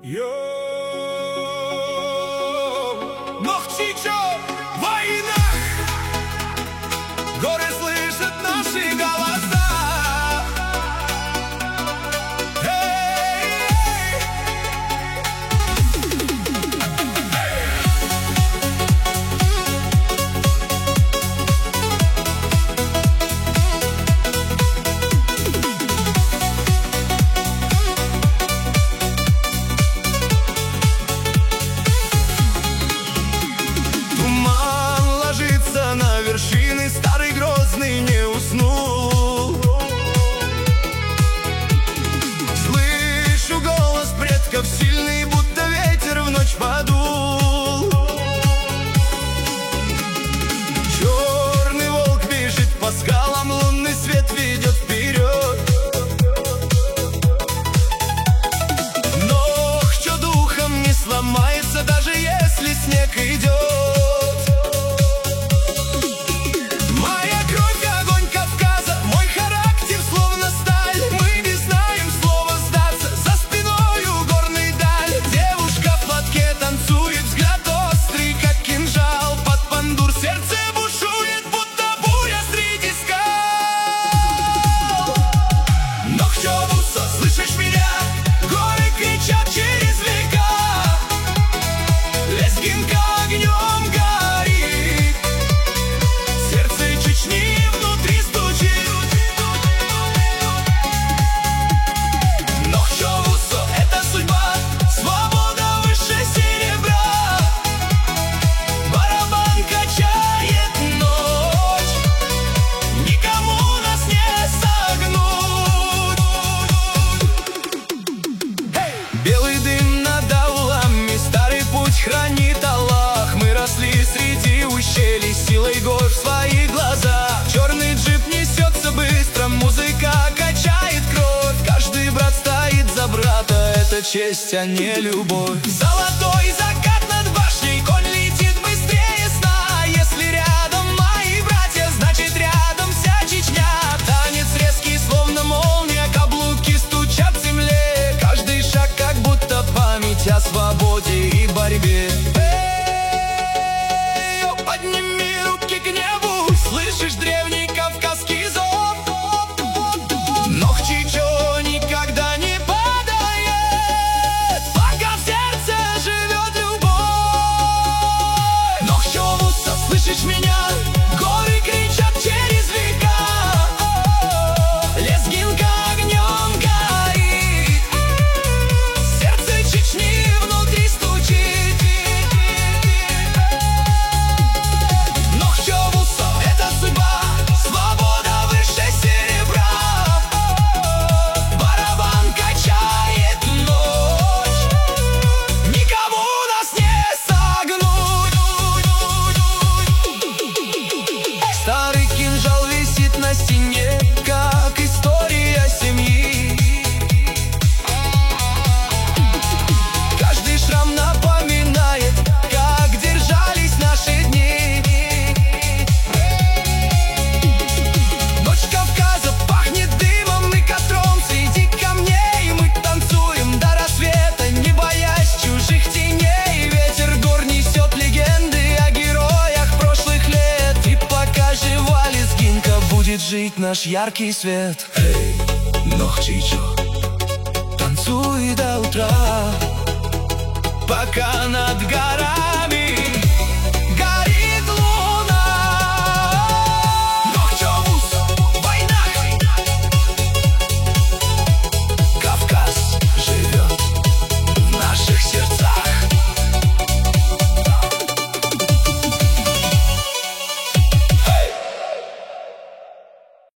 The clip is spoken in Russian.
Нохчичо, война, горы слышат наши голоса. На вершины старый грозный не уснул. Слышу голос предков сильный, будто ветер в ночь подул. Черный волк бежит по скалам, лунный свет ведет вперед. Ног, что духом не сломается, даже если снег идет. Хранит Аллах, мы росли среди ущелий, силой гор в своих глазах. Черный джип несется быстро, музыка качает кровь. Каждый брат стоит за брата, это честь, а не любовь. Золотой закат над башней, конь летит быстрее сна. Если рядом мои братья, значит рядом вся Чечня. Танец резкий, словно молния, каблуки стучат в земле. Каждый шаг как будто память о свободе и борьбе. Подними руки к небу, слышишь древний кавказский зов. Нохчичо никогда не падает, пока в сердце живет любовь. Нохчовуса, слышишь меня? Горы кричат через века. Лезгинка огнем горит, сердце Чечни внутри стучит. На стене, как история семьи. Каждый шрам напоминает, как держались наши дни. Ночь Кавказа пахнет дымом и котром. Среди камней мы танцуем до рассвета, не боясь чужих теней. Ветер гор несет легенды о героях прошлых лет. И пока жива лезгинка, будет жить наш яркий свет. Эй, Нохчичо, танцуй до утра, пока над горами